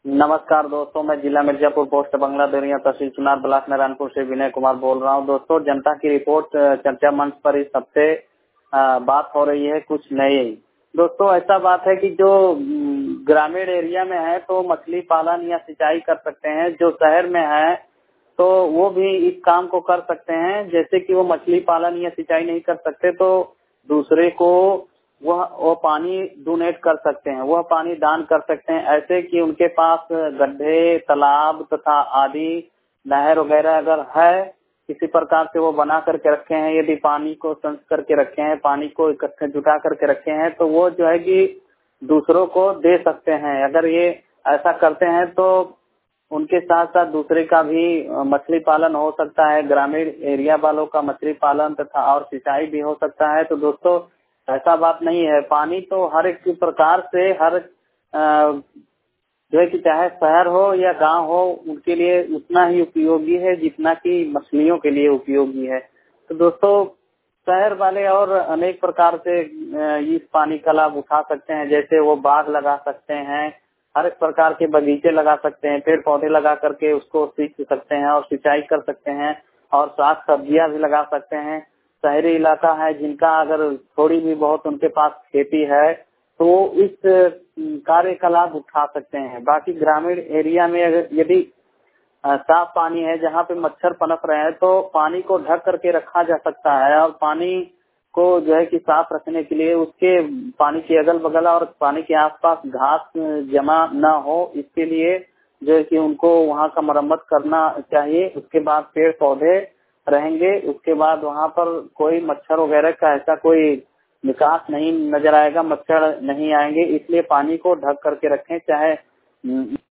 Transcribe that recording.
नमस्कार दोस्तों, मैं जिला मिर्जापुर पोस्ट बंगला देरिया तहसील चुनार ब्लॉक नारायणपुर से विनय कुमार बोल रहा हूं। दोस्तों, जनता की रिपोर्ट चर्चा मंच पर इस हफ्ते बात हो रही है कुछ नई। दोस्तों, ऐसा बात है कि जो ग्रामीण एरिया में है तो मछली पालन या सिंचाई कर सकते हैं, जो शहर में है तो वो भी इस काम को कर सकते हैं। जैसे कि वो मछली पालन या सिंचाई नहीं कर सकते तो दूसरे को वो पानी डोनेट कर सकते हैं, वह पानी दान कर सकते हैं। ऐसे कि उनके पास गड्ढे, तालाब तथा आदि नहर वगैरह अगर है, किसी प्रकार से वो बना करके रखे हैं, यदि पानी को संच करके रखे हैं, पानी को इकट्ठे जुटा करके रखे हैं, तो वो जो है कि दूसरों को दे सकते हैं। अगर ये ऐसा करते हैं तो उनके साथ साथ दूसरे का भी मछली पालन हो सकता है, ग्रामीण एरिया वालों का मछली पालन तथा और सिंचाई भी हो सकता है। तो दोस्तों, ऐसा बात नहीं है, पानी तो हर एक प्रकार से हर जो है कि चाहे शहर हो या गांव हो, उनके लिए उतना ही उपयोगी है जितना कि मछलियों के लिए उपयोगी है। तो दोस्तों, शहर वाले और अनेक प्रकार से इस पानी का लाभ उठा सकते हैं। जैसे वो बाग लगा सकते हैं, हर एक प्रकार के बगीचे लगा सकते हैं, पेड़ पौधे लगा करके उसको सींच सकते हैं और सिंचाई कर सकते हैं, और साग सब्जियां भी लगा सकते हैं। शहरी इलाका है जिनका अगर थोड़ी भी बहुत उनके पास खेती है तो वो इस कार्य का लाभ उठा सकते हैं। बाकी ग्रामीण एरिया में अगर यदि साफ पानी है जहाँ पे मच्छर पनप रहे हैं तो पानी को ढक करके रखा जा सकता है, और पानी को जो है कि साफ रखने के लिए उसके पानी के अगल बगल और पानी के आसपास घास जमा न हो, इसके लिए जो है कि उनको वहाँ का मरम्मत करना चाहिए। उसके बाद पेड़ पौधे रहेंगे, उसके बाद वहाँ पर कोई मच्छर वगैरह का ऐसा कोई विकास नहीं नजर आएगा, मच्छर नहीं आएंगे। इसलिए पानी को ढक करके रखें, चाहे